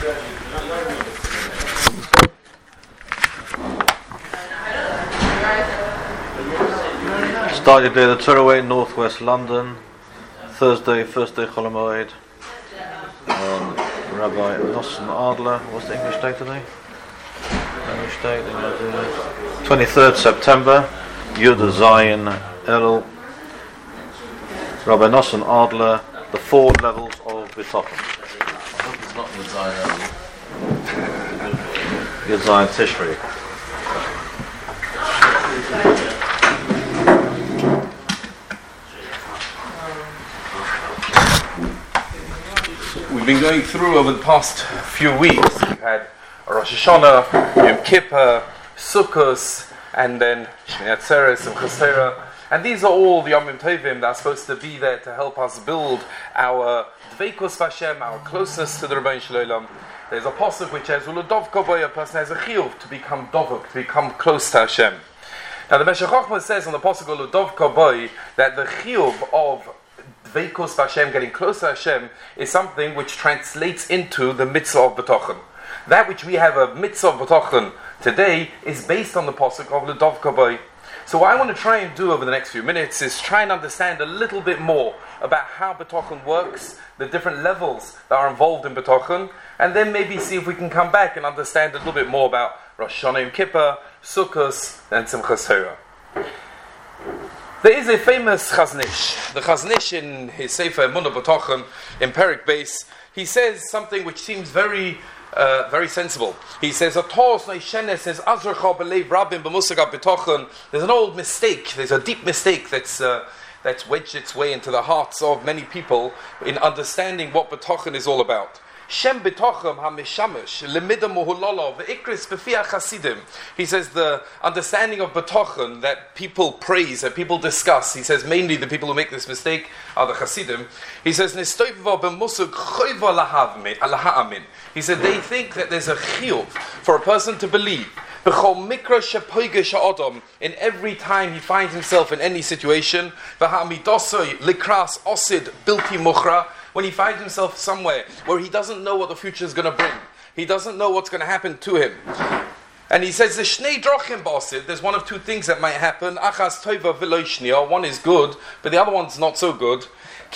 Start your day at the Turaway, northwest London, Thursday, first day Chol HaMoed. Rabbi Nosson Adler, what's the English date today? English date, 23rd September, Yud Zayin Elul. Rabbi Nosson Adler, the 4 levels of B'tochen. I hope it's not Yud Zayin Elul. Yud Zayin Tishri. We've been going through over the past few weeks. We've had Rosh Hashanah, Yom Kippur, Sukkot, and then Shmini Atzeres and Chesera. And these are all the Yomim Tovim that are supposed to be there to help us build our Dveikus Vashem, our closeness to the Rebbeinu Shalom. There's a pasuk which says, "Uladov Koboy," a person has a chiyuv to become dovuk, to become close to Hashem. Now the Meshech Chochmah says on the pasuk "Uladov Koboy" that the chiyuv of Dveikus Vashem, getting close to Hashem, is something which translates into the mitzvah of B'tochen. That which we have a mitzvah of B'tochen today is based on the pasuk of L'dov Koboy. So what I want to try and do over the next few minutes is try and understand a little bit more about how B'tochen works, the different levels that are involved in B'tochen, and then maybe see if we can come back and understand a little bit more about Rosh Hashanah, Yom Kippur, Sukkot, and Simchas Torah. There is a famous Chaznish. The Chaznish in his Sefer Emunah B'tochen, in Perek Beis, he says something which seems very sensible. He says, there's an old mistake, there's a deep mistake that's wedged its way into the hearts of many people in understanding what B'tochen is all about. Shem B'tochen ha-mishamish lemida muhulala ve'ikris b'fiach chasidim. He says the understanding of B'tochen that people praise, that people discuss, he says mainly the people who make this mistake are the chasidim. He says nistoiva b'musug choiva laha'amin. He said they think that there's a chiyuv for a person to believe in every time he finds himself in any situation, when he finds himself somewhere where he doesn't know what the future is going to bring, he doesn't know what's going to happen to him. And he says, there's one of two things that might happen. One is good, but the other one's not so good.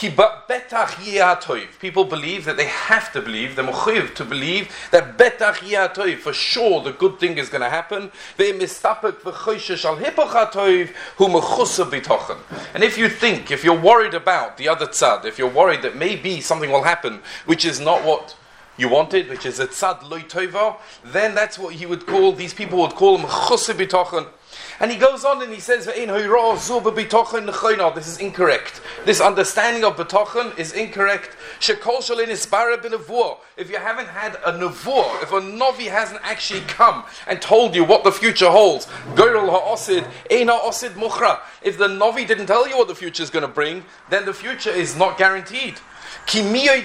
People believe that they have to believe, they're mechuyev to believe that betach yeh for sure the good thing is going to happen. And if you think, if you're worried about the other tzad, if you're worried that maybe something will happen which is not what you wanted, which is a tzad loy tova, then that's what he would call, these people would call him chusser b'tochen. And he goes on and he says, this is incorrect. This understanding of B'tochen is incorrect. If you haven't had a nevuah, if a novi hasn't actually come and told you what the future holds, if the novi didn't tell you what the future is going to bring, then the future is not guaranteed. Who knows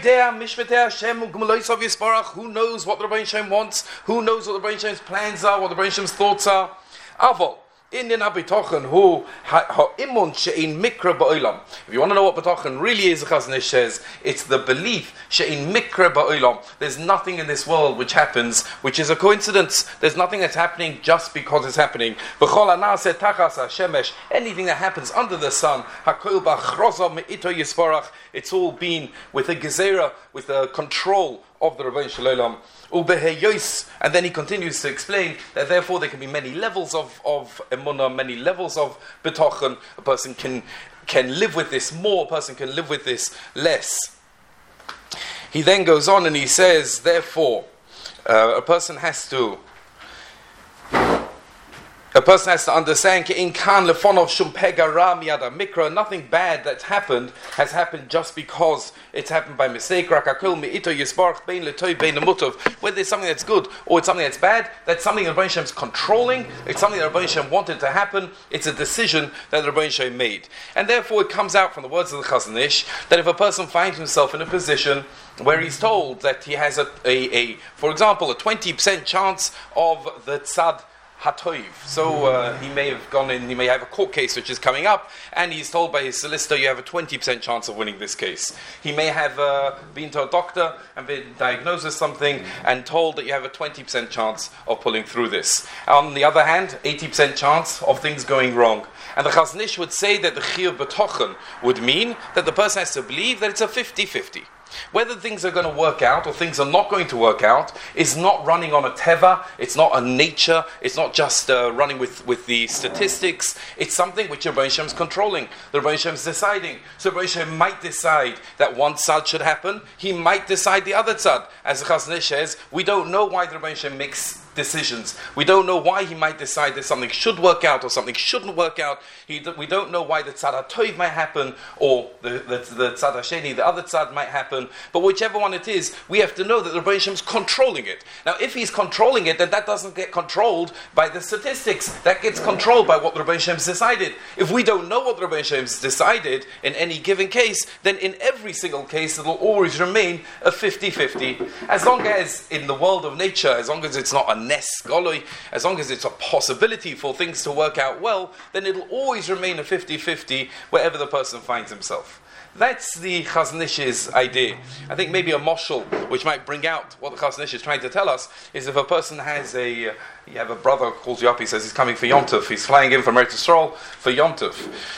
what the Rebbeinu Shem wants? Who knows what the Rebbeinu Shem's plans are, what the Rebbeinu Shem's thoughts are? Avol. If you want to know what B'tochen really is, the Chaznish says, it's the belief she'in mikra ba'olam. There's nothing in this world which happens, which is a coincidence. There's nothing that's happening just because it's happening. Anything that happens under the sun, it's all been with a gezerah, with a control of the Rebbeinu Shalom. And then he continues to explain that therefore there can be many levels of emunah, many levels of b'tochen. A person can live with this more, a person can live with this less. He then goes on and he says, therefore, a person has to understand nothing bad that's happened has happened just because it's happened by mistake. Whether there's something that's good or it's something that's bad, that's something that Rebbeinu Shem is controlling. It's something that Rebbeinu Shem wanted to happen. It's a decision that the Rebbeinu Shem made. And therefore it comes out from the words of the Chaznish that if a person finds himself in a position where he's told that he has for example, a 20% chance of the tzad hatoiv. So he may have gone in, he may have a court case which is coming up, and he's told by his solicitor you have a 20% chance of winning this case. He may have been to a doctor and been diagnosed with something and told that you have a 20% chance of pulling through this. On the other hand, 80% chance of things going wrong. And the Chazon Ish would say that the chiyuv b'tochen would mean that the person has to believe that it's a 50-50. Whether things are going to work out or things are not going to work out is not running on a teva, it's not a nature, it's not just running with the statistics, it's something which Rebbeinu Shem is controlling, the Rebbeinu Shem is deciding. So Rebbeinu Shem might decide that one tzad should happen, he might decide the other tzad. As the Chazon Ish says, we don't know why the Rebbeinu Shem makes decisions. We don't know why he might decide that something should work out or something shouldn't work out. We don't know why the tzad HaTov might happen or the tzad HaSheni, the other tzad might happen. But whichever one it is, we have to know that the Rebbeinu Shem is controlling it. Now, if he's controlling it, then that doesn't get controlled by the statistics. That gets controlled by what the Rebbeinu Shem has decided. If we don't know what the Rebbeinu Shem has decided in any given case, then in every single case, it will always remain a 50-50. As long as in the world of nature, as long as it's not a nes goloi, as long as it's a possibility for things to work out well, then it'll always remain a 50-50 wherever the person finds himself. That's the Chazon Ish's idea. I think maybe a moshel, which might bring out what the Chazon Ish is trying to tell us, is if a person has you have a brother who calls you up, he says he's coming for Yom Tov, he's flying in from Eretz Yisrael for Yom Tov.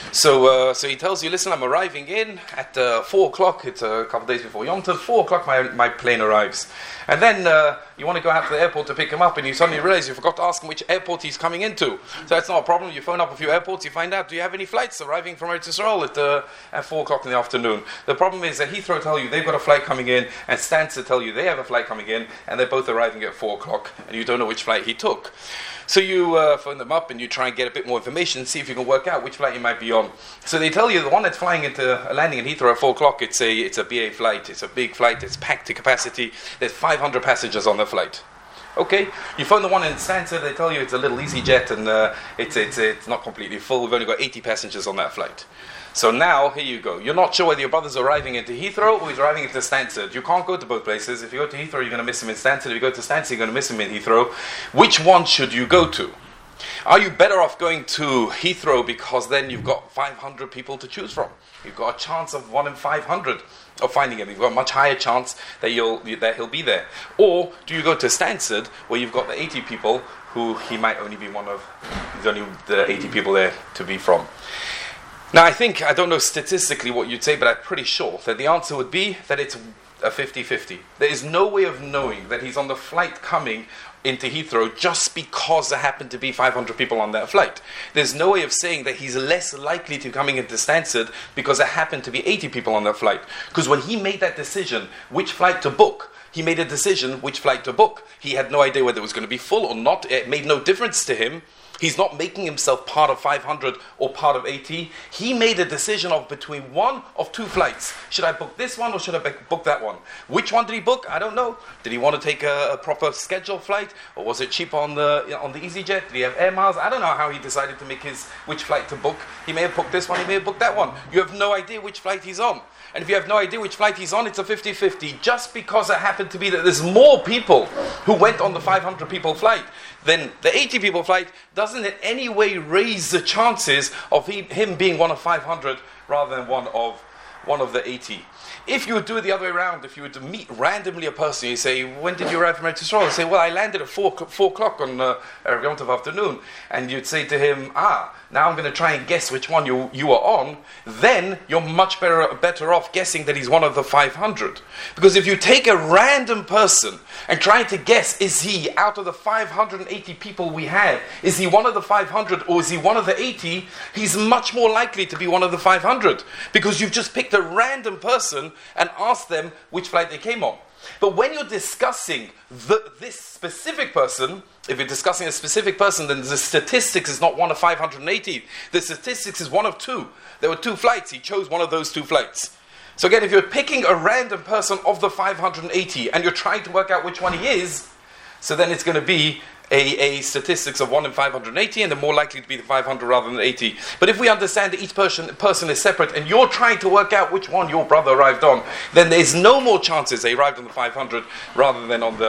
So he tells you, listen, I'm arriving in at 4 o'clock, it's a couple of days before Yom Tov, 4 o'clock my plane arrives. And then you want to go out to the airport to pick him up, and you suddenly realize you forgot to ask him which airport he's coming into. So that's not a problem. You phone up a few airports, you find out, do you have any flights arriving from Eretz Yisrael at 4 o'clock in the afternoon? The problem is that Heathrow tell you they've got a flight coming in, and Stansted tell you they have a flight coming in, and they're both arriving at 4 o'clock, and you don't know which flight he took. So you phone them up and you try and get a bit more information and see if you can work out which flight you might be on. So they tell you the one that's flying into landing in Heathrow at 4 o'clock, it's a BA flight, it's a big flight, it's packed to capacity, there's 500 passengers on the flight. Okay, you phone the one in Stansted, they tell you it's a little EasyJet and it's not completely full, we've only got 80 passengers on that flight. So now, here you go. You're not sure whether your brother's arriving into Heathrow or he's arriving into Stansted. You can't go to both places. If you go to Heathrow, you're going to miss him in Stansted. If you go to Stansted, you're going to miss him in Heathrow. Which one should you go to? Are you better off going to Heathrow because then you've got 500 people to choose from? You've got a chance of 1 in 500 of finding him. You've got a much higher chance that he'll be there. Or do you go to Stansted where you've got the 80 people who he might only be he's only the 80 people there to be from? Now, I don't know statistically what you'd say, but I'm pretty sure that the answer would be that it's a 50-50. There is no way of knowing that he's on the flight coming into Heathrow just because there happen to be 500 people on that flight. There's no way of saying that he's less likely to coming into Stansted because there happen to be 80 people on that flight. Because when he made that decision, which flight to book, he made a decision which flight to book. He had no idea whether it was going to be full or not. It made no difference to him. He's not making himself part of 500 or part of 80. He made a decision of between one of two flights. Should I book this one or should I book that one? Which one did he book? I don't know. Did he want to take a proper scheduled flight, or was it cheap on the EasyJet? Did he have air miles? I don't know how he decided to make which flight to book. He may have booked this one, he may have booked that one. You have no idea which flight he's on. And if you have no idea which flight he's on, it's a 50-50. Just because it happened to be that there's more people who went on the 500 people flight than the 80 people flight doesn't in any way raise the chances of him being one of 500 rather than one of the 80. If you would do it the other way around, if you were to meet randomly a person, you say, when did you arrive from Eretz Yisrael? You say, well, I landed at 4 o'clock on Yom Tov afternoon. And you'd say to him, now I'm going to try and guess which one you are on. Then you're much better off guessing that he's one of the 500. Because if you take a random person and try to guess, is he out of the 580 people we have, is he one of the 500 or is he one of the 80? He's much more likely to be one of the 500. Because you've just picked a random person and asked them which flight they came on. But when you're discussing this specific person, if you're discussing a specific person, then the statistics is not one of 580. The statistics is one of 2. There were 2 flights. He chose one of those 2 flights. So again, if you're picking a random person of the 580 and you're trying to work out which one he is, so then it's going to be a statistics of 1 in 580, and they're more likely to be the 500 rather than 80. But if we understand that each person is separate, and you're trying to work out which one your brother arrived on, then there's no more chances they arrived on the 500 rather than on the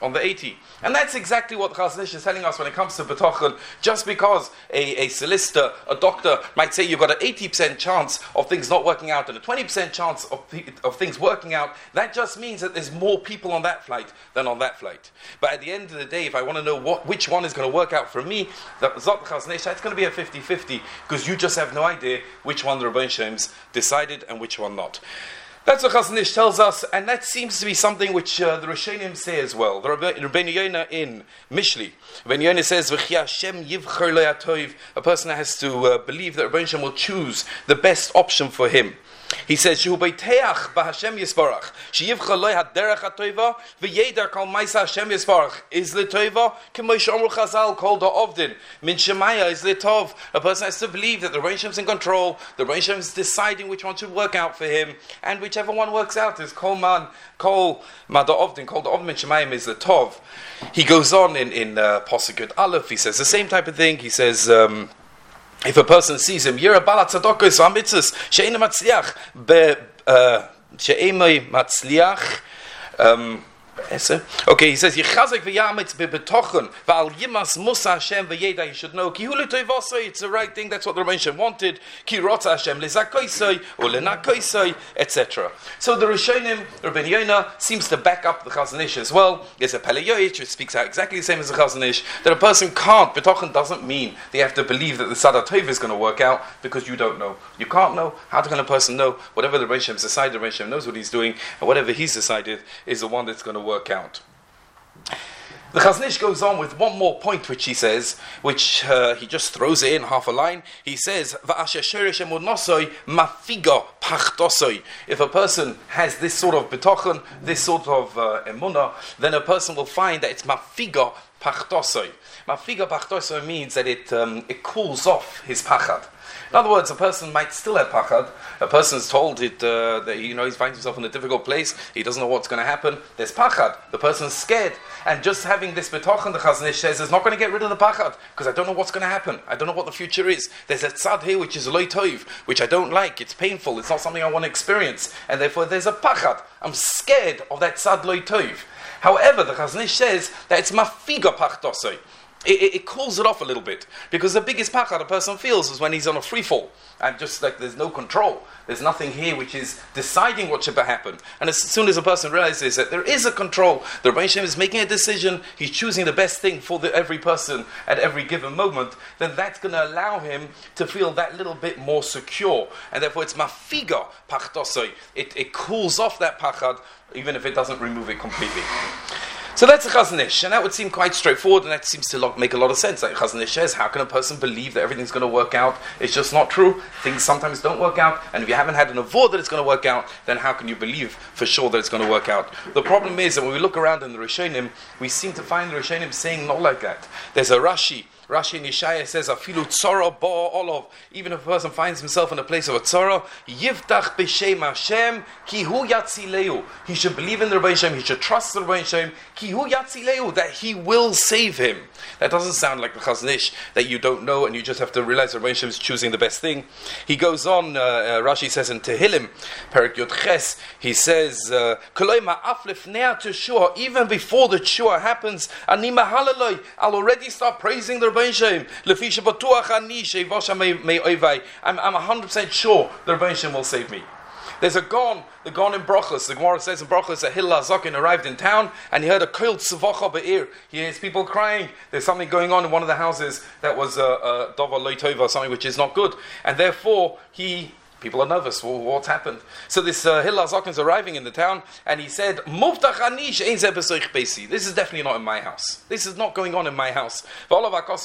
on the 80. And that's exactly what Chazon Ish is telling us when it comes to B'tochen. Just because a solicitor, a doctor might say you've got an 80% chance of things not working out and a 20% chance of things working out, that just means that there's more people on that flight than on that flight. But at the end of the day, if I want to know which one is going to work out for me, it's going to be a 50-50, because you just have no idea which one the Rebbeinu Shem's decided and which one not. That's what Chazon Ish tells us, and that seems to be something which the Rishonim say as well. The Rabbeinu Yonah in Mishli, Rabbeinu Yonah says, "V'chi Hashem yivcher lo yatov." A person has to believe that Rabbeinu Shem will choose the best option for him. He says, "Shehu beiteach b'Hashem Yisbarach, sheyivcha lo haderech hatoiva, v'yeder kol ma'isa Hashem Yisbarach is l'toiva, k'mo she'omru Chazal kol da'ovdin min shemaya is l'tov." A person has to believe that the Rebbeinu Shem's in control, the Rebbeinu Shem's deciding which one should work out for him, and whichever one works out is kol ma da'ovdin, kol da'ovdin min shemayim is l'tov. He goes on in Pasuk Yud Aleph, he says the same type of thing. He says, if a person sees him, Yira Balat Tzadokos Hamitzvos She'eino Matzliach She'eino Matzliach. Okay, he says Yichazek v'yamitz bebetochen v'al yimas musa Hashem v'yeda. You should know ki hu l'toivosoi. It's the right thing. That's what the Rebbeinu Shem wanted. Ki rotza Hashem lezakoisoi or lenakoisoi, etc. So the Rishonim, Rabbeinu Yonah, seems to back up the Chazon Ish as well. There's a Pele Yoetz which speaks out exactly the same as the Chazon Ish, that a person can't. Betochen doesn't mean they have to believe that the Sadat Tov is going to work out, because you don't know. You can't know. How can a person know? Whatever the Rebbeinu Shem's decided, the Rebbeinu Shem knows what he's doing, and whatever he's decided is the one that's going to work out. The Chazon Ish goes on with one more point which he says, which he just throws in half a line. He says, if a person has this sort of betochen, this sort of emunah, then a person will find that it's mafiga pachtosoi. Mafiga pachtosoi means that it cools off his pachad. In other words, a person might still have pachad. A person's told that he finds himself in a difficult place. He doesn't know what's going to happen. There's pachad. The person's scared. And just having this betochen, the Chazon Ish says, is not going to get rid of the pachad, because I don't know what's going to happen. I don't know what the future is. There's a tzad here which is loy tov, which I don't like. It's painful. It's not something I want to experience. And therefore there's a pachad. I'm scared of that tzad loy tov. However, the Chazon Ish says that it's mafiga pachtosoi. It cools it off a little bit, because the biggest pachad a person feels is when he's on a free fall, and just like there's no control, there's nothing here which is deciding what should happen. And as soon as a person realizes that there is a control, the Rebbeinu Shem is making a decision, he's choosing the best thing for every person at every given moment, then that's going to allow him to feel that little bit more secure, and therefore it's mafiga pachtosoi. It cools off that pachad, even if it doesn't remove it completely. So that's a Chazon Ish, and that would seem quite straightforward, and that seems to make a lot of sense. Like Chazon Ish says, how can a person believe that everything's going to work out? It's just not true. Things sometimes don't work out, and if you haven't had an avod that it's going to work out, then how can you believe for sure that it's going to work out? The problem is that when we look around in the Rishonim, we seem to find the Rishonim saying not like that. There's a Rashi in Yeshaya says, "Afilu tzara ba olav." Even if a person finds himself in a place of a tzara, yivtach b'shem Hashem ki hu yatzileu. He should believe in the Rebbeinu Shem. He should trust the Rebbeinu Shem ki hu yatzileu, that He will save him. That doesn't sound like the Chazon Ish, that you don't know and you just have to realize the Rebbeinu Shem is choosing the best thing. He goes on. Rashi says in Tehillim, Perek Yud Ches, he says, "Koloi ma'af lefnei teshua." Even before the teshua happens, ani mahalaloi, I'll already start praising the Rebbeinu Shem. I'm 100% sure the Rebbeinu Shem will save me. There's a Gon in Brachos. The Gemara says in Brachos that Hillel HaZaken arrived in town and he heard a koil tzavacha be'ir. He hears people crying. There's something going on in one of the houses that was a dova loy tova, something which is not good. And therefore people are nervous. Well, what's happened? So this Hillel HaZaken is arriving in the town, and he said, "This is definitely not in my house. This is not going on in my house." He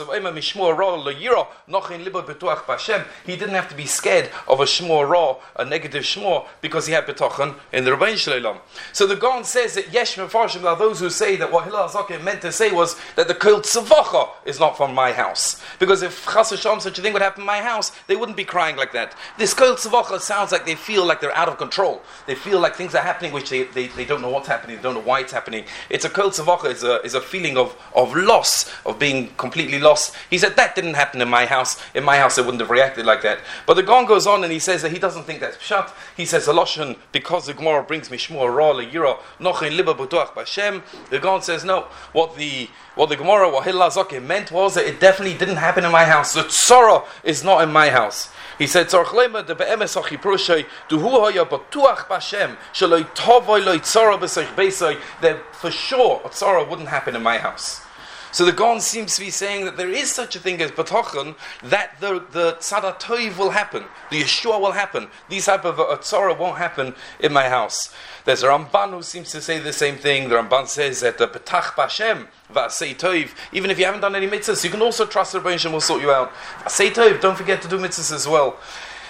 didn't have to be scared of a shmur ra, a negative shmur, because he had betochen in the Rebbeinu Shalom. So the Gaon says that yesh mefarshim, there are those who say that what Hillel HaZaken meant to say was that the koil tzavacha is not from my house, because if chas v'shalom such a thing would happen in my house, they wouldn't be crying like that. This koil tzavacha Tzavacha sounds like they feel like they're out of control. They feel like things are happening which they don't know what's happening, they don't know why it's happening. It's a Kol Tzavacha, is a feeling of loss, of being completely lost. He said, that didn't happen in my house. In my house, I wouldn't have reacted like that. But the Gaon goes on and he says that he doesn't think that's Pshat. He says, Aloshan, because the Gemara brings Mishmua Ra Le'yira, Nochin Liba B'tuach B'Shem. The Gaon says, no, what the Gemara, what Hillel Zaken meant was that it definitely didn't happen in my house. The Tzara is not in my house. He said, that for sure a tzara wouldn't happen in my house. So the Gaon seems to be saying that there is such a thing as B'tochen, that the Tzad HaTov will happen, the Yeshua will happen. These type of a tzara won't happen in my house. There's a Ramban who seems to say the same thing. The Ramban says that the Petach B'Hashem V'asei Tov, even if you haven't done any mitzvahs, you can also trust the Rebbeinu Shem will sort you out. V'asei Tov, don't forget to do mitzvahs as well.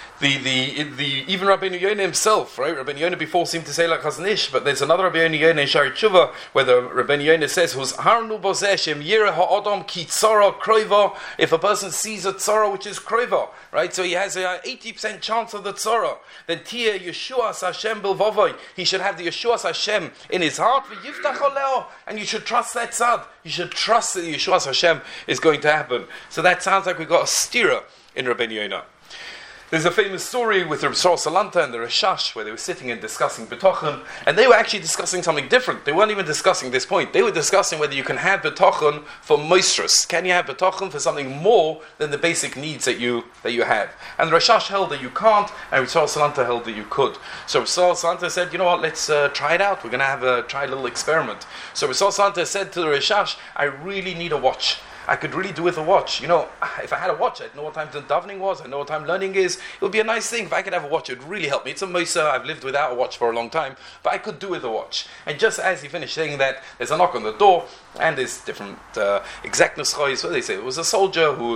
Even Rabbeinu Yonah himself, right? Rabbeinu Yonah before seemed to say like Chazon Ish, but there's another Rabbeinu Yonah in Shari Tshuva where the Rabbeinu Yonah says, "Who's harnu bozeshem yireh ha'adam ki tzara kroiva." If a person sees a tzara which is kroiva, right? So he has a 80% chance of the tzara. Then tia Yeshuas Hashem bilvavoi. He should have the Yeshuas Hashem in his heart. V'yiftach oleo, and you should trust that tzad. You should trust that the Yeshuas Hashem is going to happen. So that sounds like we got a stira in Rabbeinu Yonah. There's a famous story with Reb Yisrael Salanta and the Rashash where they were sitting and discussing B'tochen, and they were actually discussing something different. They weren't even discussing this point. They were discussing whether you can have B'tochen for moistrus. Can you have B'tochen for something more than the basic needs that you have? And the Rashash held that you can't, and Reb Yisrael Salanta held that you could. So Reb Yisrael Salanta said, you know what, let's try it out. We're going to try a little experiment. So Reb Yisrael Salanta said to the Rashash, I really need a watch. I could really do with a watch. You know, if I had a watch, I'd know what time the davening was, I'd know what time learning is. It would be a nice thing if I could have a watch. It would really help me. It's a Moisa. I've lived without a watch for a long time, but I could do with a watch. And just as he finished saying that, there's a knock on the door, and there's different exactness choice. What they say? It was a soldier who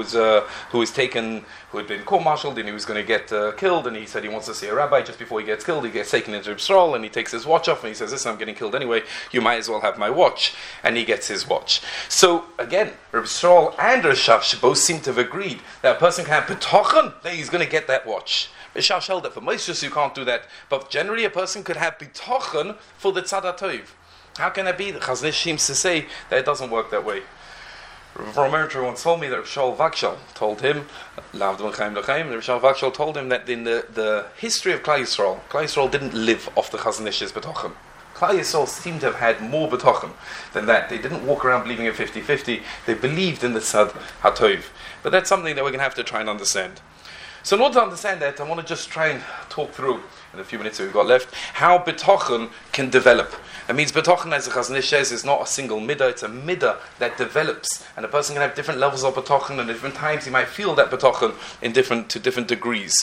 had been court-martialed, and he was going to get killed, and he said he wants to see a rabbi. Just before he gets killed, he gets taken into Reb Yisrael, and he takes his watch off, and he says, listen, I'm getting killed anyway, you might as well have my watch. And he gets his watch. So, again, Reb Yisrael and Rashash both seem to have agreed that a person can have B'tochen, that he's going to get that watch. Rashash held that for Moshe you can't do that, but generally a person could have B'tochen for the Tzad HaTov. How can that be? The Chazon Ish seems to say that it doesn't work that way. Rav Romer once told me that Rav Shaul Vakshal told him, Rav Shaul Vakshal told him that in the history of Klal Yisrael didn't live off the Chazon Ish's B'tochen. Klal Yisrael seemed to have had more B'tochen than that. They didn't walk around believing in 50-50. They believed in the Tzad HaTov. But that's something that we're going to have to try and understand. So in order to understand that, I want to just try and talk through, in the few minutes that we've got left, how B'tochen can develop. It means B'tochen, as the Chazon Ish says, is not a single midah, it's a midah that develops. And a person can have different levels of B'tochen, and at different times he might feel that B'tochen to different degrees.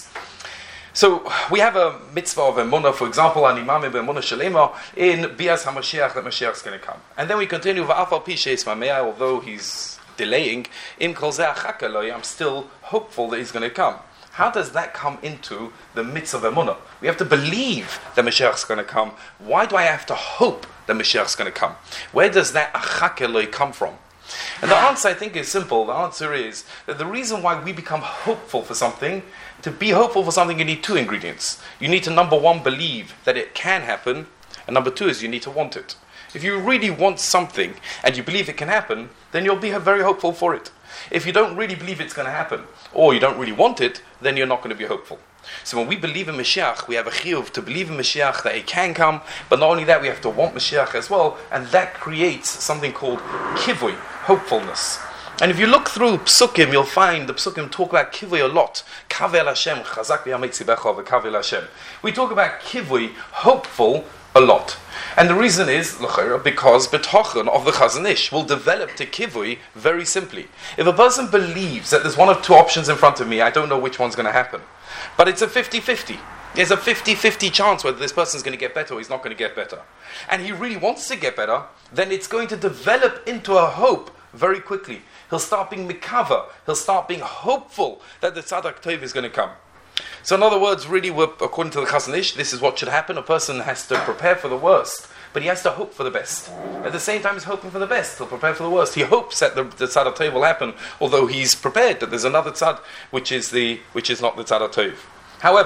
So we have a mitzvah of emunah, for example, an imam b'emunah shalema in Bias HaMashiach, that Mashiach is going to come. And then we continue, v'afal pi she'es mamea, although he's delaying, im kol zeh achaka lo, I'm still hopeful that he's going to come. How does that come into the mitzvah of emunah? We have to believe that Mashiach is going to come. Why do I have to hope that Mashiach is going to come? Where does that achaka lo come from? And the answer, I think, is simple. The answer is that the reason why we become hopeful for something, to be hopeful for something, you need two ingredients. You need to, number one, believe that it can happen, and number two is you need to want it. If you really want something and you believe it can happen, then you'll be very hopeful for it. If you don't really believe it's going to happen, or you don't really want it, then you're not going to be hopeful. So when we believe in Mashiach, we have a chiyuv to believe in Mashiach that it can come, but not only that, we have to want Mashiach as well, and that creates something called kivui, hopefulness. And if you look through Psukim, you'll find the Psukim talk about kivui a lot. Kavel Hashem, chazak v'yametzibecha v'kavel Hashem. We talk about kivui, hopeful, a lot. And the reason is, because B'tochen of the Chazon Ish will develop to kivui very simply. If a person believes that there's one of two options in front of me, I don't know which one's going to happen. But it's a 50-50. There's a 50-50 chance whether this person's going to get better or he's not going to get better. And he really wants to get better, then it's going to develop into a hope very quickly. He'll start being mikava. He'll start being hopeful that the Tzad HaTov is going to come. So in other words, really, according to the Chazon Ish, this is what should happen. A person has to prepare for the worst, but he has to hope for the best. At the same time, he's hoping for the best. He'll prepare for the worst. He hopes that the Tzad HaTov will happen, although he's prepared that there's another Tzad which is not the Tzad HaTov. However,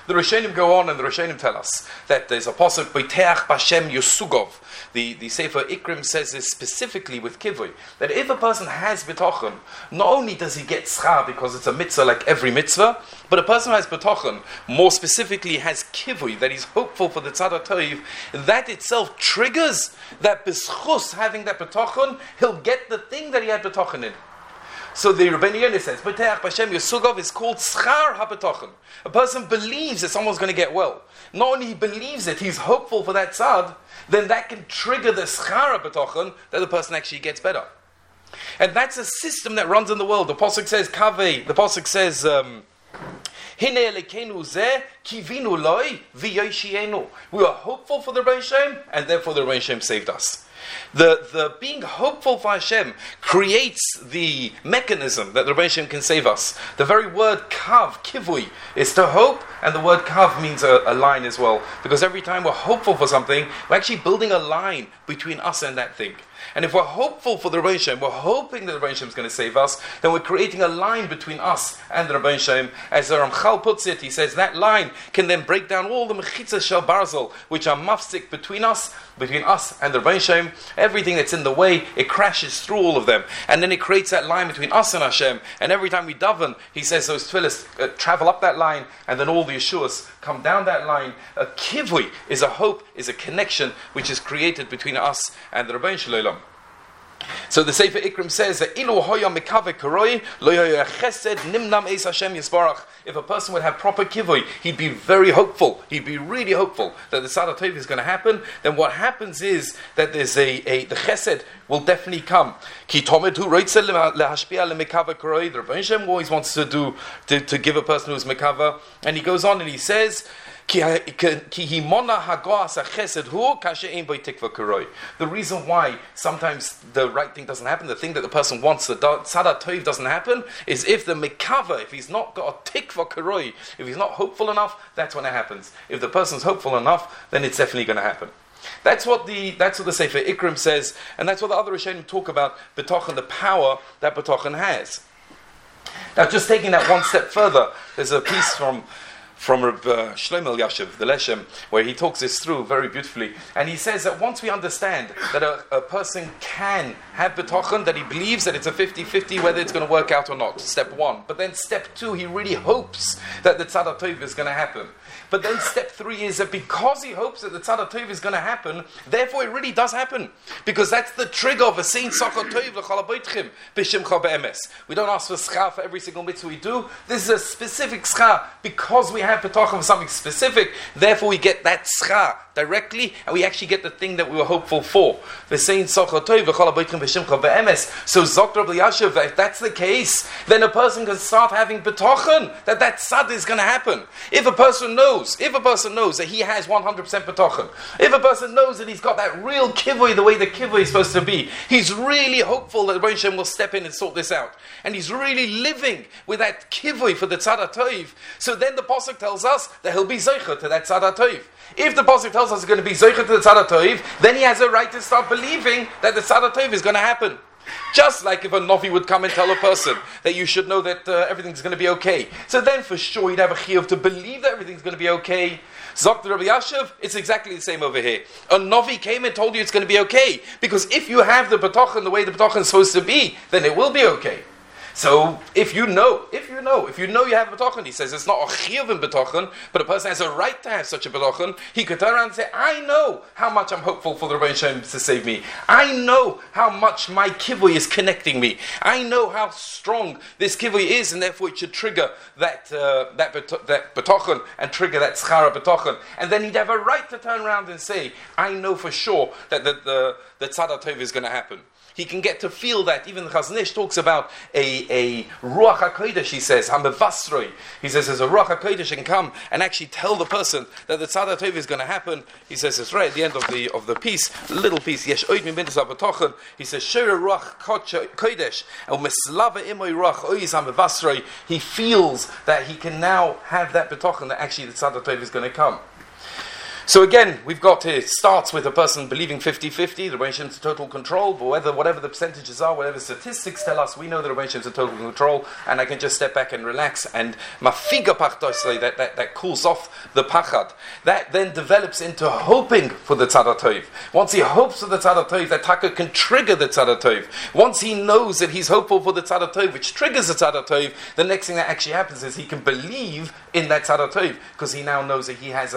The Rishonim go on and the Rishonim tell us that there's a pasuk B'teach B'Shem Yosugov. The Sefer Ikrim says this specifically with kivui, that if a person has betochen, not only does he get schar because it's a mitzvah like every mitzvah, but a person who has betochen, more specifically has kivui, that he's hopeful for the tzad ha'toiv, that itself triggers that b'schus having that betochen, he'll get the thing that he had betochen in. So the Rebbeinu Yonah says, B'teach B'Shem Yosugov is called schar ha'betochen. A person believes that someone's going to get well. Not only he believes it, he's hopeful for that tzad, then that can trigger the schar ha'betochen that the person actually gets better. And that's a system that runs in the world. The Pasuk says, Kaveh, the Pasuk says, Hine elekenu zeh kivinu loi v'yoshienu. We are hopeful for the Rebbeinu Shem, and therefore the Rebbeinu Shem saved us. The being hopeful for Hashem creates the mechanism that the Rebbeinu Shem can save us. The very word kav, kivui, is to hope, and the word kav means a line as well. Because every time we're hopeful for something, we're actually building a line between us and that thing. And if we're hopeful for the Rebbeinu Shem, we're hoping that the Rebbeinu Shem is going to save us, then we're creating a line between us and the Rebbeinu Shem. As the Ramchal puts it, he says that line can then break down all the mechitzas shel barzel, which are mafsik between us and the Rebbeinu Shem. Everything that's in the way, it crashes through all of them. And then it creates that line between us and Hashem. And every time we daven, he says those tefillas travel up that line, and then all the Yeshuas come down that line. A kivui is a hope, is a connection which is created between us and the Rebbeinu Shalom. So the Sefer Ikrim says that Ilu hoya mikave karoi lo hoya chesed nimnam eis Hashem yisbarach. If a person would have proper kivui, he'd be very hopeful. He'd be really hopeful that the tzad ha'tov is going to happen. Then what happens is that there's the chesed will definitely come. Ki tomed hu roitze lehashpia lemikave karoi. The Rebbeinu Shem always wants to give a person who's mikave, and he goes on and he says, the reason why sometimes the right thing doesn't happen, the thing that the person wants, the tzad ha'tov doesn't happen, is if the mikava, if he's not got a tikva karoi, if he's not hopeful enough, that's when it happens. If the person's hopeful enough, then it's definitely going to happen. That's what the Sefer Ikrim says, and that's what the other Rishonim talk about, betochen, the power that betochen has. Now, just taking that one step further, there's a piece from Shlomo Elyashiv, the Leshem, where he talks this through very beautifully. And he says that once we understand that a person can have betochen, that he believes that it's a 50-50 whether it's going to work out or not, step one. But then step two, he really hopes that the tzad ha'tov is going to happen. But then step three is that because he hopes that the tzad ha'tov is going to happen, therefore it really does happen. Because that's the trigger of a sein sachar tov l'chol haboitchim b'shimcha be'emes. We don't ask for schar for every single mitzvah we do. This is a specific schar. Because we have betochen for something specific, therefore we get that schar directly, and we actually get the thing that we were hopeful for. V'sein sachar tov l'chol haboitchim b'shimcha be'emes. So Zok Rabbi Yashiv, if that's the case, then a person can start having betochen that tzad is going to happen. If a person knows that he has 100% betochen, if a person knows that he's got that real kivui, the way the kivui is supposed to be, he's really hopeful that the Rebbeinu Shem will step in and sort this out. And he's really living with that kivui for the tzad ha'tov. So then the Pasuk tells us that he'll be zeicher to that tzad ha'tov. If the Pasuk tells us he's going to be zeicher to the tzad ha'tov, then he has a right to start believing that the tzad ha'tov is going to happen. Just like if a Novi would come and tell a person that you should know that everything's going to be okay. So then for sure you'd have a chiyuv to believe that everything's going to be okay. Zok Rabbi Yashiv, it's exactly the same over here. A Novi came and told you it's going to be okay. Because if you have the betochen the way the betochen is supposed to be, then it will be okay. So if you know you have a betochen, he says it's not a chiyuv in betochen, but a person has a right to have such a betochen. He could turn around and say, I know how much I'm hopeful for the Rebbeinu Shem to save me. I know how much my kivui is connecting me. I know how strong this kivui is, and therefore it should trigger that betochen and trigger that schara betochen. And then he'd have a right to turn around and say, I know for sure that the tzad ha'tov is going to happen. He can get to feel that. Even the Chazon Ish talks about a Ruach HaKodesh, he says, HaMevasroi. He says there's a Ruach HaKodesh can come and actually tell the person that the Tzad HaTov is going to happen. He says it's right at the end of the piece, little piece, Yesh Oid Mimintas HaBatochen. He says, Shira Ruach HaKodesh, and Meslava Imoy Ruach Oiz HaMevasroi. He feels that he can now have that Batochen, that actually the Tzad HaTov is going to come. So again, we've got it starts with a person believing 50-50, the Rebbeinu Shem's in total control, but whatever the percentages are, whatever statistics tell us, we know that the Rebbeinu Shem's in total control, and I can just step back and relax, and mafiga pachadosei, that cools off the pachad. That then develops into hoping for the tzad hatov. Once he hopes for the tzad hatov, that taka can trigger the tzad hatov. Once he knows that he's hopeful for the tzad hatov, which triggers the tzad hatov, the next thing that actually happens is he can believe in that tzad hatov, because he now knows that he has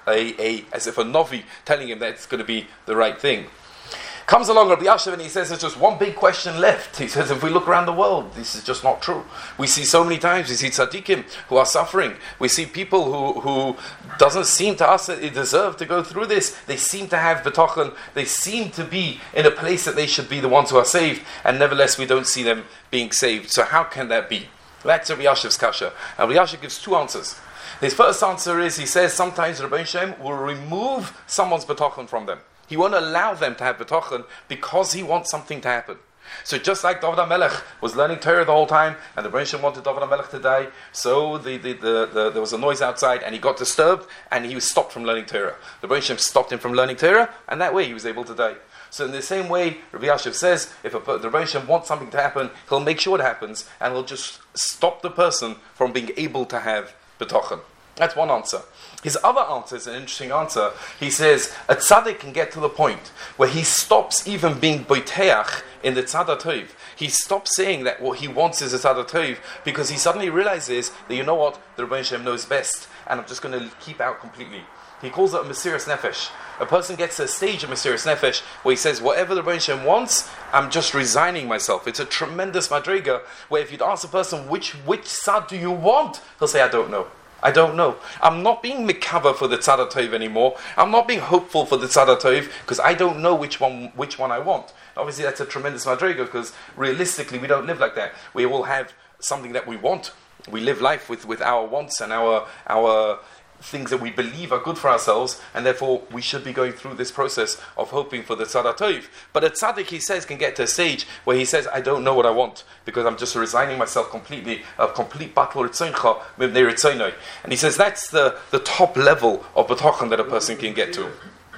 as if a novi telling him that it's going to be the right thing. Comes along Rabbi Yashiv and he says there's just one big question left. He says if we look around the world, this is just not true. We see so many times, we see tzaddikim who are suffering. We see people who doesn't seem to us that they deserve to go through this. They seem to have betochen. They seem to be in a place that they should be the ones who are saved, and nevertheless we don't see them being saved. So how can that be? That's Rabbi Yashiv's kasha. And Rabbi Yashiv gives two answers. His first answer is, he says sometimes Rebbeinu Shem will remove someone's betochen from them. He won't allow them to have betochen because he wants something to happen. So just like David HaMelech was learning Torah the whole time, and the Rebbeinu Shem wanted David HaMelech to die, so there was a noise outside, and he got disturbed, and he was stopped from learning Torah. The Rebbeinu Shem stopped him from learning Torah, and that way he was able to die. So in the same way, Rabbi Yashiv says, if the Rebbeinu Shem wants something to happen, he'll make sure it happens, and he'll just stop the person from being able to have betochen. That's one answer. His other answer is an interesting answer. He says, a tzaddik can get to the point where he stops even being boiteach in the tzad hatov. He stops saying that what he wants is a tzad hatov because he suddenly realizes that, you know what, the Rebbeinu Shem knows best, and I'm just going to keep out completely. He calls it a Mesiras Nefesh. A person gets to a stage of Mesiras Nefesh where he says, whatever the Rebbeinu Shem wants, I'm just resigning myself. It's a tremendous madriga where if you'd ask a person, which tzad do you want? He'll say, I don't know. I don't know. I'm not being mikava for the tzad hatov anymore. I'm not being hopeful for the tzad hatov because I don't know which one I want. Obviously, that's a tremendous madriga because realistically, we don't live like that. We all have something that we want. We live life with our wants and our things that we believe are good for ourselves, and therefore we should be going through this process of hoping for the tzad hatov. But a tzaddik, he says, can get to a stage where he says, I don't know what I want, because I'm just resigning myself completely, a complete battle ritzoncha mibnei ritzonai. And he says that's the top level of betochen that a person can get to.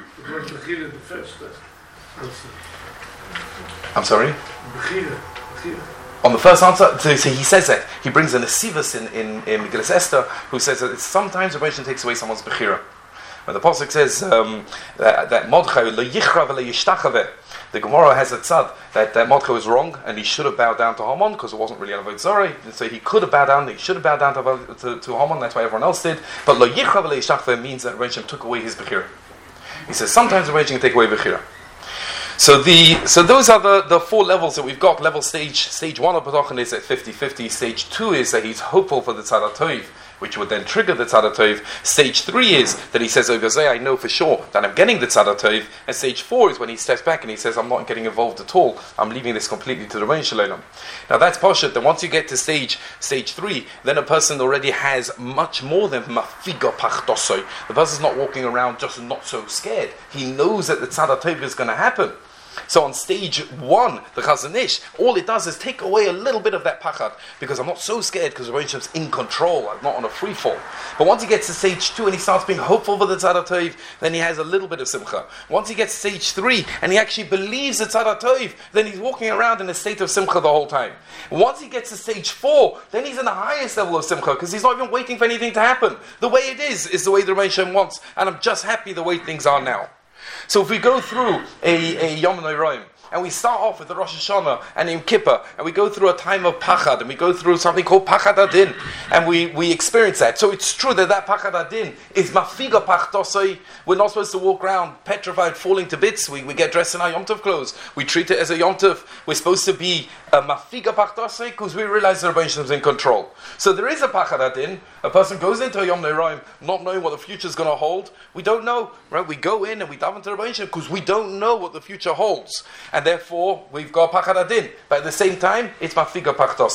I'm sorry? On the first answer, so he says that. He brings an Esivus in Megillas Esther, who says that sometimes the Rebbeinu Shem takes away someone's Bechira. When the Pasuk says that Mordechai lo yichra v'lo yishtachave, the Gemara has a tzad that Mordechai was wrong and he should have bowed down to Haman because it wasn't really an avodah zarah. So he could have bowed down, he should have bowed down to Haman, that's why everyone else did. But lo yichra v'lo yishtachave means that Rebbeinu Shem took away his Bechira. He says sometimes the Rebbeinu Shem can take away Bechira. So those are the four levels that we've got. Level stage 1 of Betochen is at 50-50. Stage 2 is that he's hopeful for the tzad hatov, which would then trigger the tzad hatov. Stage 3 is that he says, I know for sure that I'm getting the tzad hatov. And stage 4 is when he steps back and he says, I'm not getting involved at all. I'm leaving this completely to the Rebbeinu Shalom. Now that's Poshet. Then once you get to stage 3, then a person already has much more than mafiga pachdosoy. The person's not walking around just not so scared. He knows that the tzad hatov is going to happen. So on stage 1, the Chazon Ish, all it does is take away a little bit of that pachad, because I'm not so scared because the Rebbeinu Shem's in control, I'm not on a free fall. But once he gets to stage 2 and he starts being hopeful for the tzad hatov, then he has a little bit of simcha. Once he gets to stage 3 and he actually believes the tzad hatov, then he's walking around in a state of simcha the whole time. Once he gets to stage 4, then he's in the highest level of simcha because he's not even waiting for anything to happen. The way it is the way the Rebbeinu Shem wants, and I'm just happy the way things are now. So if we go through a Yom Noraim, and we start off with the Rosh Hashanah and Yom Kippur, and we go through a time of Pachad, and we go through something called Pachad Adin, and we experience that. So it's true that Pachad Adin is Mafiga Pachdosai. We're not supposed to walk around petrified, falling to bits. We get dressed in our Yom Tov clothes. We treat it as a Yom Tov. We're supposed to be Mafiga Pachdosai because we realize the Rebbeinu Shem is in control. So there is a Pachad Adin. A person goes into a Yom Noraim not knowing what the future is going to hold. We don't know, right? We go in and we dive into the Rebbeinu Shem because we don't know what the future holds. And therefore, we've got Pachad Adin. But at the same time, it's Mafiga Pachdosai.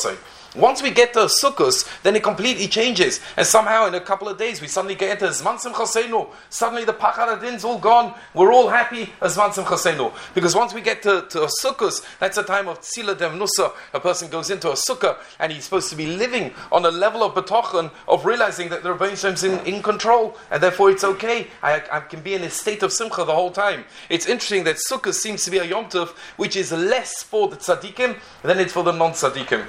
Once we get to Sukkos, then it completely changes. And somehow in a couple of days, we suddenly get into Zman Simcha Seinu. Suddenly the Pachad Adin's all gone. We're all happy as Zman Simcha Seinu. Because once we get to a Sukkos, that's a time of Tzila Dem Nusa. A person goes into a Sukkah and he's supposed to be living on a level of B'tochen, of realizing that the Rebbeinu Shem's in control. And therefore it's okay. I can be in a state of Simcha the whole time. It's interesting that Sukkos seems to be a Yom Tov which is less for the Tzaddikim than it's for the non-Tzaddikim.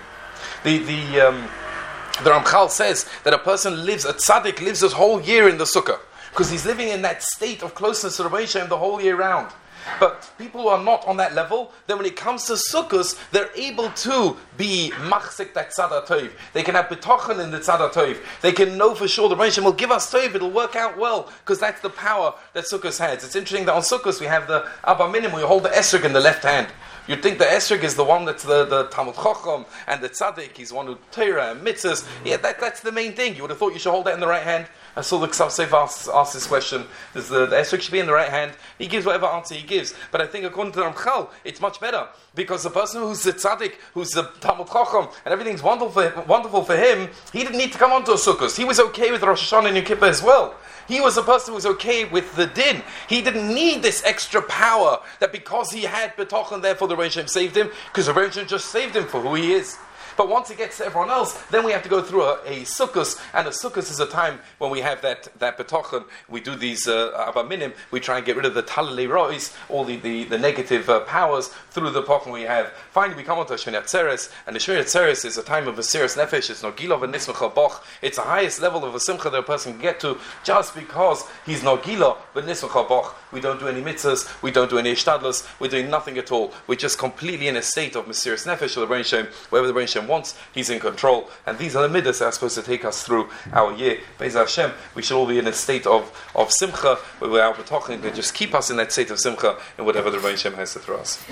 The Ramchal says that a tzaddik lives his whole year in the sukkah because he's living in that state of closeness to the Rebbeinu Shem the whole year round. But people who are not on that level, then when it comes to sukkahs, they're able to be machzik that tzad tov. They can have betochen in the tzad tov. They can know for sure the Rebbeinu Shem will give us tov. It'll work out well because that's the power that sukkahs has. It's interesting that on sukkahs we have the Abba Minim, we hold the esrog in the left hand. You'd think the esrog is the one that's the Talmud Chacham and the tzaddik. He's the one who Torah and mitzvahs. Yeah, that's the main thing. You would have thought you should hold that in the right hand. I saw the Ksav Seif ask this question. The esrog should be in the right hand. He gives whatever answer he gives. But I think according to the Ramchal, it's much better. Because the person who's the tzaddik, who's the Talmud Chacham, and everything's wonderful for him, he didn't need to come onto a sukkah. He was okay with Rosh Hashanah and Yom Kippur as well. He was a person who was okay with the din. He didn't need this extra power that because he had betochen, therefore the Rebbeinu Shem saved him, because the Rebbeinu Shem just saved him for who he is. But once it gets to everyone else, then we have to go through a sukkos, and a sukkos is a time when we have that betochen. We do these Abba Minim, we try and get rid of the talalei rois, all the negative powers through the pochen we have. Finally, we come on to Shmini Atzeres, and the Shmini Atzeres is a time of Mesiras Nefesh. It's Nogila v'Nismcha Boch. It's the highest level of a simcha that a person can get to, just because he's Nogila v'Nismcha Boch. We don't do any mitzvahs, we don't do any ishtadlus, we're doing nothing at all. We're just completely in a state of Mesiras Nefesh of the Rebbeinu Shem. Wherever the Rebbeinu Shem wants, he's in control. And these are the midas that are supposed to take us through our year. Be'ez Hashem, we should all be in a state of simcha, where we're out talking to just keep us in that state of simcha in whatever the Rebbeinu Shem has to throw us.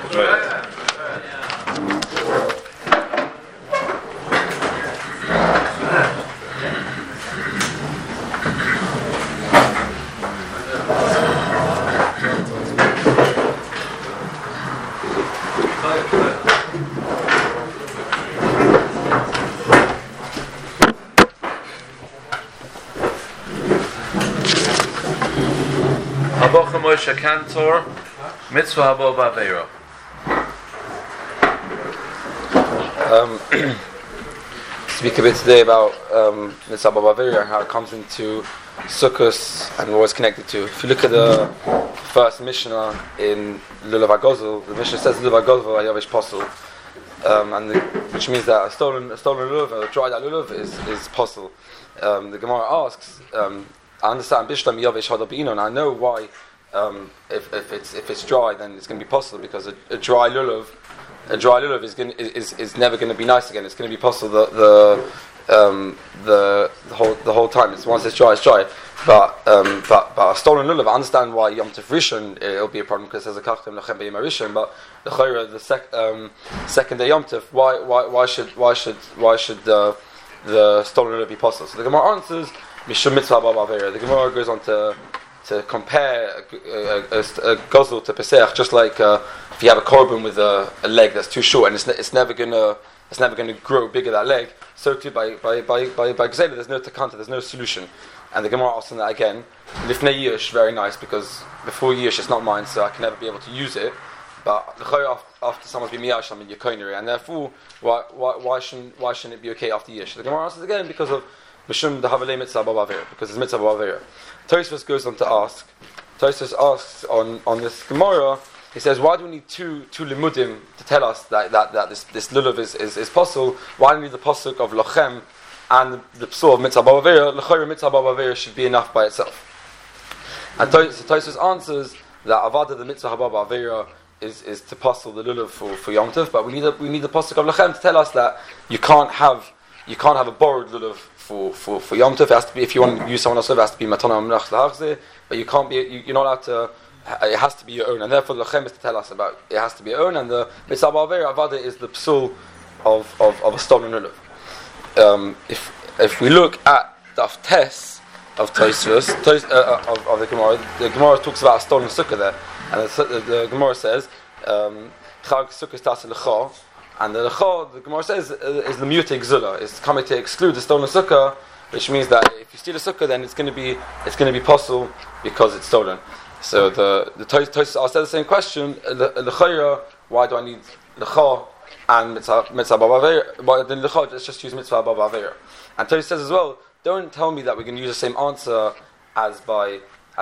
Habocha Moshe Kantor, Mitzvah Habo Ba'Veira. Speak a bit today about Mitzvah Habo Ba'Veira and how it comes into Sukkos and what it's connected to. If you look at the first Mishnah in Lulav HaGozel, the Mishnah says Lulav HaGozel Hayavish Posel, which means that a stolen lulav, a dried out lulav is posel. The Gemara asks, I understand Bishlam Yavish Hadabino, and I know why. If it's dry, then it's going to be possible because a dry lulav is never going to be nice again. It's going to be possible the whole time. Once it's dry. But a stolen lulav, I understand why Yom Tov Rishon it'll be a problem because there's a kachtem lechem b'yom Rishon. But the second day Yom Tov, why should the stolen lulav be possible? So the Gemara answers Mishum Mitzvah Ba'Veira. The Gemara goes on to compare a gozel to Pesach, just like if you have a korban with a leg that's too short and it's never gonna grow bigger, that leg. So too by Gzela, there's no takanta, there's no solution. And the Gemara asks that again. Lifnei Yish, very nice, because before Yish it's not mine, so I can never be able to use it. But after someone's been miyash, I'm in Yakoineri, and therefore why shouldn't it be okay after Yish? The Gemara answers again because of Mishum the Havalei Mitzvah Ba'Veira, because it's Mitzvah Ba'Veira. Tosfos goes on to ask. Tosfos asks on this Gemara. He says, why do we need two limudim to tell us that this lulav is possible? Why do we need the pasuk of lochem and the psal of Mitzvah Ba'Veira? L'chayra Mitzvah Ba'Veira should be enough by itself. And Tosfos answers that avada the Mitzvah Ba'Veira is to pasal the lulav for Yom Tov, but we need the pasuk of lochem to tell us that you can't have a borrowed lulav for Yom Tov. It has to be, if you want to use someone else's, it has to be matana menach lahachzeh, but you can't be, you're not allowed to, it has to be your own, and therefore the lachem is to tell us about it has to be your own, and the Mitzvah Ba'Veira avada is the psul of a stolen lulav. If we look at Daf Tes of Tosfos of the Gemara talks about a stolen sukkah there, and the Gemara says Chag sukkah tasel lecha And the lecha, the Gemara says, is the mute gzula. It's coming to exclude the stolen sukkah, which means that if you steal a sukkah, then it's going to be possible because it's stolen. So the Tosfos asked the same question. L'chayra, why do I need lecha and mitzvah b'avera? Why then lecha? Let's just use mitzvah b'avera. And Tosfos says as well, don't tell me that we're going to use the same answer as by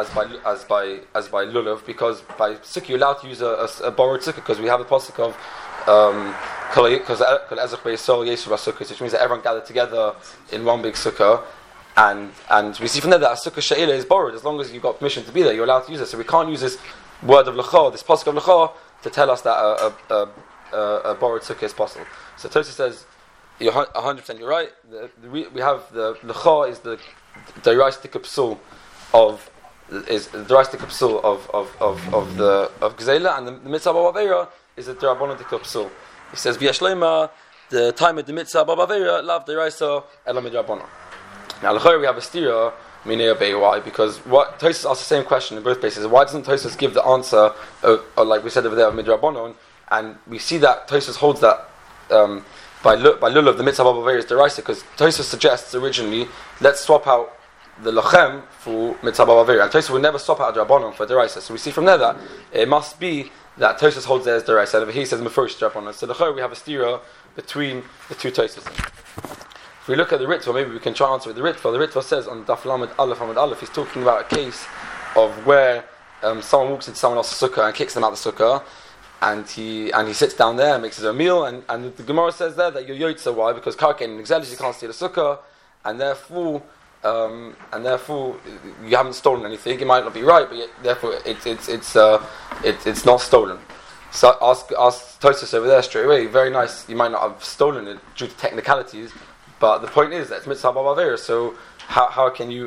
lulav, because by sukkah you're allowed to use a borrowed sukkah, because we have the pasuk of which means that everyone gathered together in one big sukkah, and we see from there that a sukkah she'ila is borrowed. As long as you've got permission to be there, you're allowed to use it. So we can't use this word of lecha, this pasuk of lecha, to tell us that a borrowed sukkah is possible. So Tosfos says, you're 100% you're right. We have the lecha is the deraistik psul of gzela, and the mitzvah b'avera is the drabonatik psul. He says v'yashleima, the time of the mitzvah b'avera lav deraisa elam midrabona. Now l'chayr we have a stira minei obey. Why? Because what Tosfos asks the same question in both places. Why doesn't Tosfos give the answer like we said over there of midrabonon? And we see that Tosfos holds that by lulav the mitzvah b'avera is deraisa, because Tosfos suggests originally let's swap out the lachem for mitzvah b'avera, and Tosfos will never swap out drabonon for deraisa. So we see from there that it must be that Tosfos holds there as deraisa, and over here he says mefurish drabonon. So l'chayr we have a stira between the two Tosfos. If we look at the Ritva, maybe we can try and answer with the Ritva. The Ritva says on Daf Lamed Aleph Amud Aleph, he's talking about a case of where someone walks into someone else's sukkah and kicks them out the sukkah, and he sits down there and makes his own meal, and the Gemara says there that you're yotza. Why? Because karkein and exelis you can't steal the sukkah, and therefore you haven't stolen anything. It might not be right, but therefore it's not stolen. So ask Tosfos over there straight away. Very nice. You might not have stolen it due to technicalities, but the point is that it's mitzvah b'avera. So how you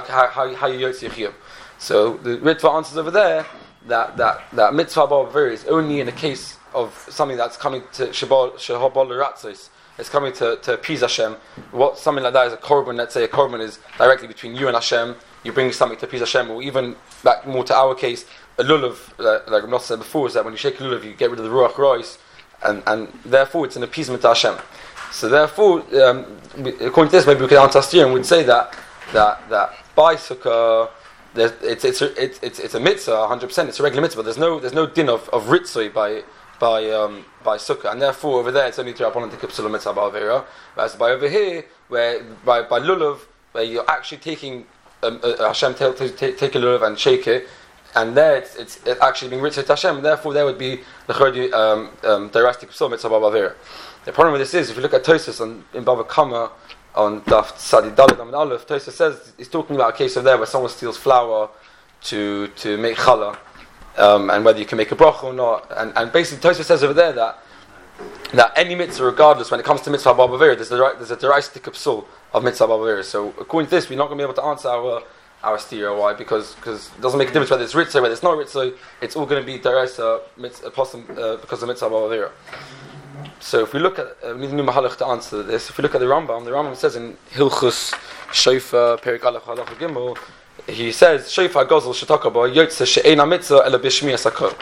yotzi chiyuv? So the Ritva answers over there that mitzvah b'avera is only in a case of something that's coming to shebal l'ratzos. It's coming to appease Hashem. Something like that is a korban. Let's say a korban is directly between you and Hashem. You bring something to appease Hashem, or even back more to our case, a lulav, like I've said before, is that when you shake a lulav, you get rid of the ruach rois, and therefore it's an appeasement to Hashem. So therefore, according to this, maybe we could answer here and would say that by sukkah, it's a mitzvah, 100%. It's a regular mitzvah. There's no din of ritzoi by sukkah, and therefore over there it's only drabonon to kipsul mitzvah b'avera. Whereas by over here, where by lulav, where you're actually taking Hashem take a lulav and shake it, and there it's actually being ritzoi to Hashem, and therefore there would be the chordi derastic kipsul mitzvah b'avera. The problem with this is, if you look at Tosfos in Bava Kama on Daf Sadi Daled Amud Aleph, Tosfos says he's talking about a case of there where someone steals flour to make challah, and whether you can make a bracha or not. And basically Tosfos says over there that any mitzvah, regardless, when it comes to mitzvah b'avera, there's a deraistik psul of mitzvah b'avera. So according to this, we're not going to be able to answer our stira. Why? Because it doesn't make a difference whether it's ritzah, whether it's not ritzah. It's all going to be deraisa because of mitzvah b'avera. So if we look at, we need a new mahalach to answer this. If we look at the Rambam says in Hilchus Shofar Perik Aleph Halacha Gimel, he says Shofar Gozel Shetakaba Yotze She'eina Mitzvah Ela B'Shmi Asakol.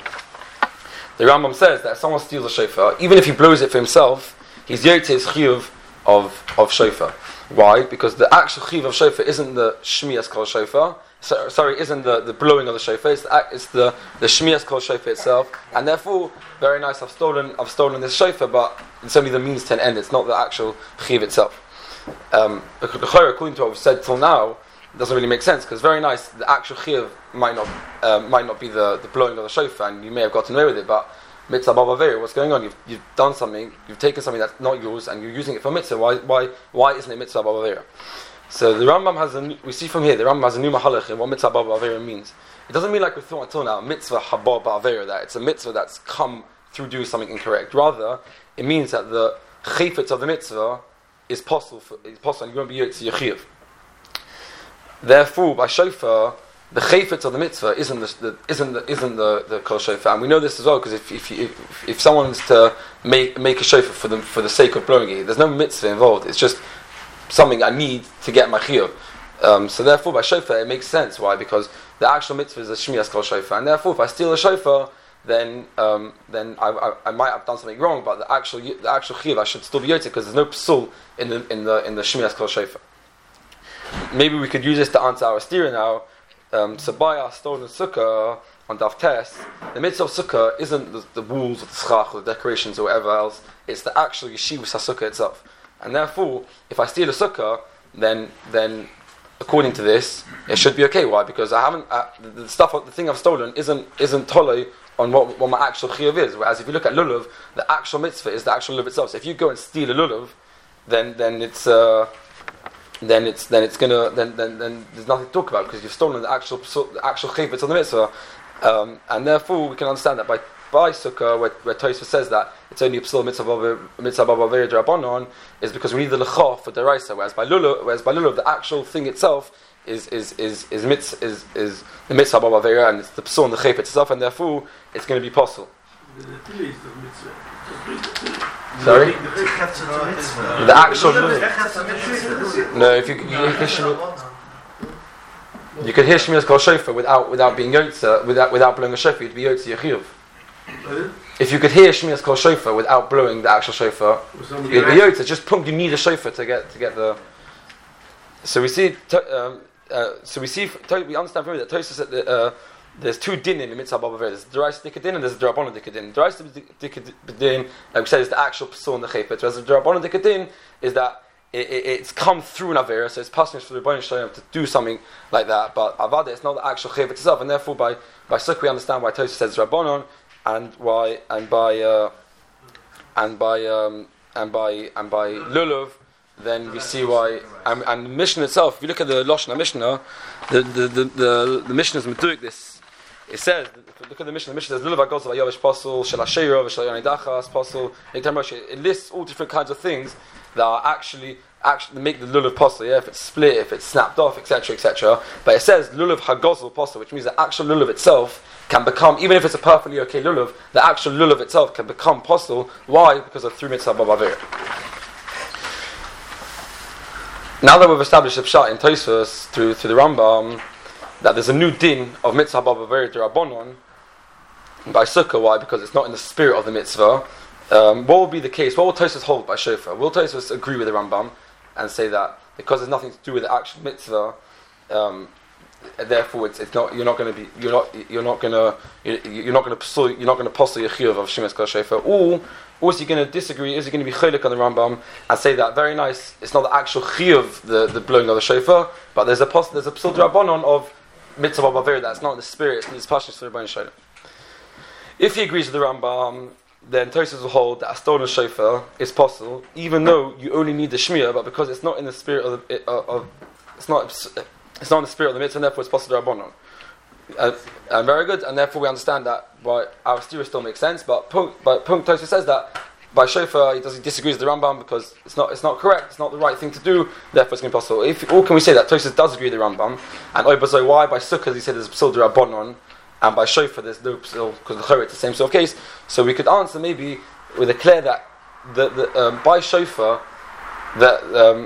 The Rambam says that if someone steals a shofar, even if he blows it for himself, he's yotze his chiyuv of shofar. Why? Because the actual chiyuv of shofar isn't the Shmi Kol Shofar. Isn't the blowing of the shofar? It's the Shmi Kol Shofar itself, and therefore, very nice. I've stolen this shofar, but it's only the means to an end. It's not the actual chiyuv itself. According to what we've said till now, it doesn't really make sense, because very nice. The actual chiyuv might not be the blowing of the shofar, and you may have gotten away with it, but mitzvah b'avera, what's going on? You've done something. You've taken something that's not yours, and you're using it for mitzvah. Why isn't it mitzvah b'avera? So the Rambam we see from here, the Rambam has a new mahalach in what mitzvah b'avera means. It doesn't mean like we thought until now, mitzvah haba b'avera, that it's a mitzvah that's come through doing something incorrect. Rather, it means that the chayfetz of the mitzvah is possible, and you won't be yotze your chiyuv. Therefore, by shofar, the chayfetz of the mitzvah isn't the kol shofar, and we know this as well, because if someone's to make a shofar for the sake of blowing it, there's no mitzvah involved. It's just something I need to get my chiyuv. So therefore, by shofar, it makes sense. Why? Because the actual mitzvah is a shmiyas kol shofar, and therefore, if I steal a shofar, then I might have done something wrong, but the actual chiyuv I should still be yotze because there's no psul in the shmiras kol shofar. Maybe we could use this to answer our steer now. So by our stolen sukkah on Daf Tes, the mitzvah of sukkah isn't the walls or the schach or the decorations or whatever else. It's the actual yeshivas sukkah itself. And therefore, if I steal a sukkah, then according to this, it should be okay. Why? Because I haven't the thing I've stolen isn't tolly on what my actual chiyuv is. Whereas if you look at lulav, the actual mitzvah is the actual lulav itself. So if you go and steal a lulav, then there's nothing to talk about because you've stolen the actual chayvitz of the mitzvah, and therefore we can understand that by sukkah, where Tosfos says that it's only a psul mitzvah baba v'era d'Rabbanan, is because we need the lecha for deraisa. Whereas by lulav, the actual thing itself is the mitzvah baba v'era, and it's the psul and the chayvitz itself, and therefore it's going to be possible. Sorry? The actual no, if you could hear shmiras kol shofar without being yotze, without blowing a shofar, you'd be yotze yechiyuv. If you could hear shmiras kol shofar without blowing the actual shofar, you'd be yotze. Just you need a shofar to get the. So we see. We understand from here that Tosfos said that there's two din in the mitzvah baba v'era. There's the deraisa dikadin and there's the drabanan dikadin. The deraisa dikadin, like we said, is the actual psul and the chayfet. Whereas the drabanan dikadin is that it's come through an avera, so it's passing for the Rebbeinu Shalom to do something like that. But avada, it's not the actual chayfet itself, and therefore by sukkah we understand why Tosfos says drabanan and by lulav. Then we see why, and the Mishnah itself. If you look at the Lashon Mishnah, the Mishnah is meduik this. It says, look at the Mishnah. The Mishnah says, "Lulav hagozel vayovish pasul shel hasheiros shel yanidachas pasul." It lists all different kinds of things that are actually make the lulav pasul. Yeah, if it's split, if it's snapped off, etc., etc. But it says lulav hagozel pasul, which means the actual lulav itself can become, even if it's a perfectly okay lulav, the actual lulav itself can become pasul. Why? Because of through mitzvah baba v'era. Now that we've established the pshat in Tosfos through the Rambam that there's a new din of mitzvah baba v'era d'Rabbanan by sukkah. Why? Because it's not in the spirit of the mitzvah. What will be the case? What will Tosfos hold by shofar? Will Tosfos agree with the Rambam and say that because there's nothing to do with the actual mitzvah, therefore it's not you're not going to postle your chiyuv of shmiras kol shofar? Or is he going to disagree? Is he going to be cholik on the Rambam and say that very nice? It's not the actual chiyuv, the blowing of the shofar, but there's a psul d'Rabbanan of mitzvah baba v'era that's not in the spirit. It's pashtus for the Rebbeinu Shalom. If he agrees with the Rambam, then Tosfos will hold that a stolen shofar is possible, even though you only need the shmiyah, but because it's not in the spirit it's not in the spirit of the mitzvah, and therefore it's possible d'Rabbanan. And very good, and therefore we understand that by our steer still makes sense. But Tosfos says that by shofar he disagrees with the Rambam because it's not correct, it's not the right thing to do. Therefore, it's going to be possible. Or can we say that Tosfos does agree with the Rambam? And so why by sukkah he said there's a psul d'Rabbanan, and by shofar there's no psul because the chayrit is the same sort of case. So we could answer maybe with a clear that by shofar by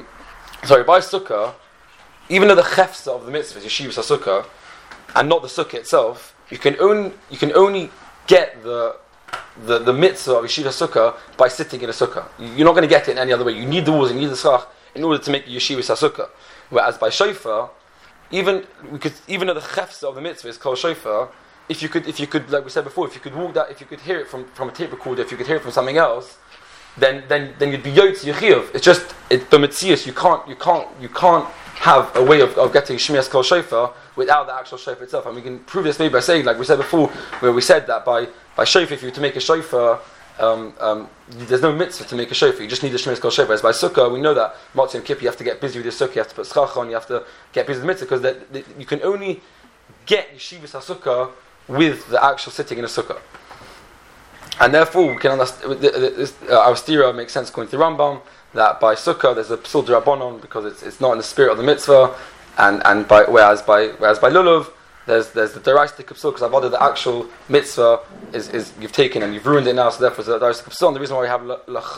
sukkah, even though the chefsa of the mitzvah is yeshivas sukkah and not the sukkah itself, you can only get the mitzvah of yeshiva sukkah by sitting in a sukkah. You're not going to get it in any other way. You need the walls, you need the schach in order to make yeshiva sukkah. Whereas by shofar, even though the chefsa of the mitzvah is called shofar, if you could, like we said before, if you could walk that, if you could hear it from a tape recorder, if you could hear it from something else, then you'd be yotze yechiyuv. It's just the mitzias. You can't have a way of getting shmiras kol shofar without the actual shofar itself. And we can prove this maybe by saying, like we said before, where we said that by shofar, if you were to make a shofar, there's no mitzvah to make a shofar. You just need the shmiras kol shofar. As by sukkah, we know that Matzah and Kippur, you have to get busy with your sukkah. You have to put schach on. You have to get busy with the mitzvah because you can only get yeshivas sukkah with the actual sitting in a sukkah. And therefore, we can understand our stira makes sense according to the Rambam that by sukkah there's a psul d'Rabbanan because it's not in the spirit of the mitzvah, whereas by lulav there's the deraisa psul because avodah the actual mitzvah is you've taken and you've ruined it now, so therefore the deraisa psul. And the reason why we have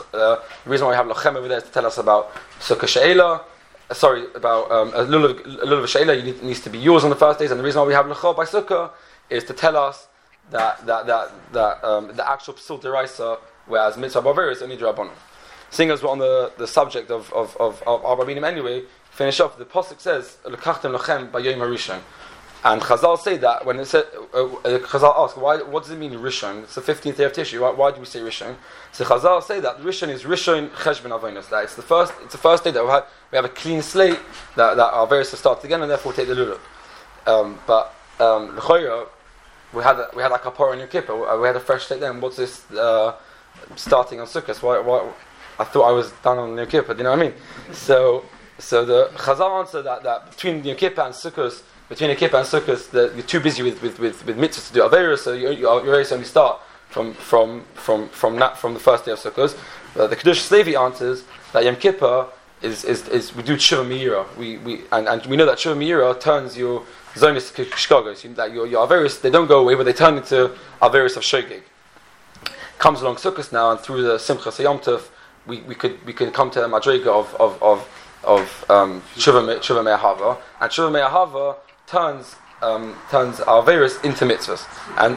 lachem over there is to tell us about sukkah she'ela. About a lulav she'ela needs to be yours on the first days, and the reason why we have lachol by sukkah is to tell us the actual psul deraisa, whereas mitzvah bavera is only drabanan. Seeing as we're on the subject of our rabbinim anyway, finish off. The pasuk says lekachtem lachem bayom harishon, and Chazal say that when it said Chazal ask what does it mean Rishon? It's the 15th day of Tishri. Why do we say Rishon? So Chazal say that Rishon is Rishon cheshbon avonos. That it's the first day that we have a clean slate that our various starts again, and therefore take the lulav. But l'choira, we had a kapara in Yom Kippur. We had a fresh slate then. What's this starting on Sukkot? Why I thought I was done on Yom Kippur. Do you know what I mean? So the Chazal answer that between Yom Kippur and Sukkot. Between a kippah and sukkahs, you're too busy with mitzvahs to do avera, so your avera only start from the first day of sukkahs. The Kedush Slevi answers that Yom Kippur is we do tshuva meira. We know that tshuva meira turns your zonis kishkagos, that your averis, they don't go away, but they turn into averis of shogeg. Comes along sukkahs now, and through the simcha Yom Tov, we could come to a madrega of tshuva me'ahava, and tshuva me'ahava turns our various into mitzvahs, and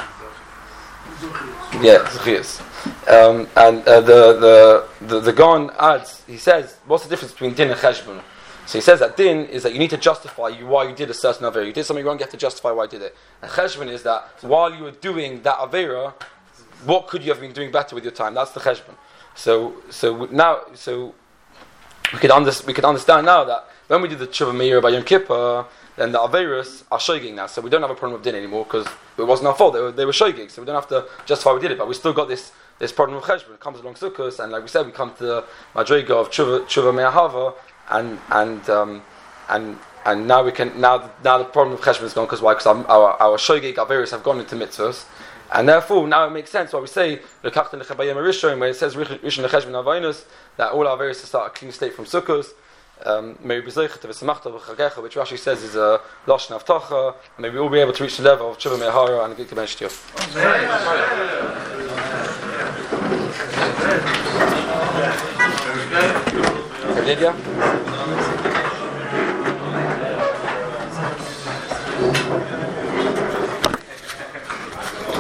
zechiyas. And the Gaon adds, he says, what's the difference between din and cheshbon? So he says that din is that you need to justify why you did a certain avera. You did something wrong, you have to justify why you did it. And cheshbon is that while you were doing that avera, what could you have been doing better with your time? That's the cheshbon. So we could understand now that when we did the tshuva meira by Yom Kippur, then the averos are shogeg now, so we don't have a problem with din anymore because it wasn't our fault. They were shogeg, so we don't have to justify we did it. But we still got this problem of cheshbon. It comes along sukkos, and like we said, we come to the madrega of tshuva me'ahava, and now we can now the problem of cheshbon is gone because why? Because our shogeg averos have gone into mitzvahs, and therefore now it makes sense why we say lekachtem lechabayim rishon, where it says rishon lecheshbon avonos, that all our averos start a clean state from sukkos. Maybe which Rashi says is a lashon avtacha. Maybe we'll be able to reach the level of tshuva me'ahara and get to bench tiyuf. Lydia?